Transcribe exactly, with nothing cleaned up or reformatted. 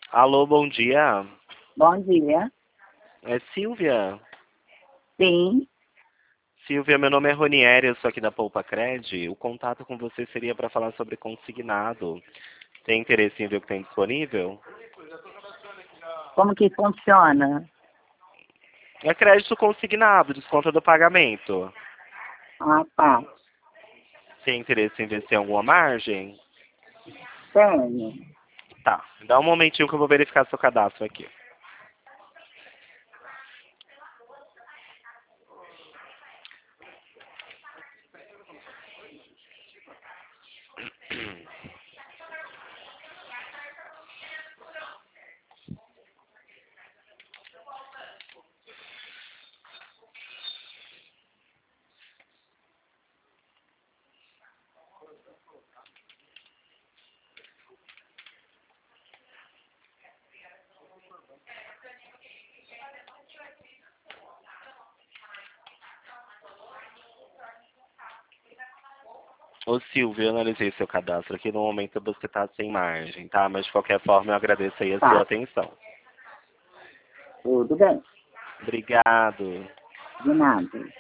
Alô, bom dia. Bom dia. É Silvia? Sim. Silvia, meu nome é Ronieri, eu sou aqui da Poupa Cred. O contato com você seria para falar sobre consignado. Tem interesse em ver o que tem disponível? Como que funciona? É crédito consignado, desconto do pagamento. Ah, tá. Tem interesse em ver se tem alguma margem? Tenho. Tá, dá um momentinho que eu vou verificar seu cadastro aqui. Ô Silvia, eu analisei seu cadastro aqui. No momento você está sem margem, tá? Mas de qualquer forma eu agradeço aí a sua Tá. atenção. Tudo bem. Obrigado. De nada.